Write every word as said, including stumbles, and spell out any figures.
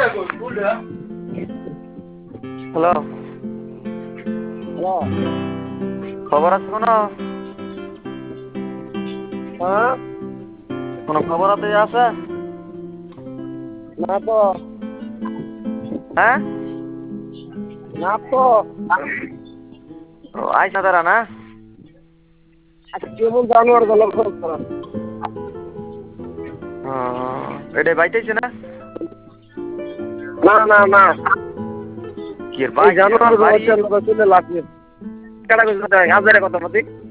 Hello, hello. খবর আছে কোনো? হ্যাঁ? কোনো খবর আছে আছে? না তো। হ্যাঁ? না তো। ও আইস না তারা না? কেমন জানোয়ার গেল খরচ করা? ও এটা বাইতেছে না? না না না। কি এই বাইতে জানোয়ার বাড়ি? গেল চলে লাভ নেই। কেডা কইছে হাজারে কথা মতি?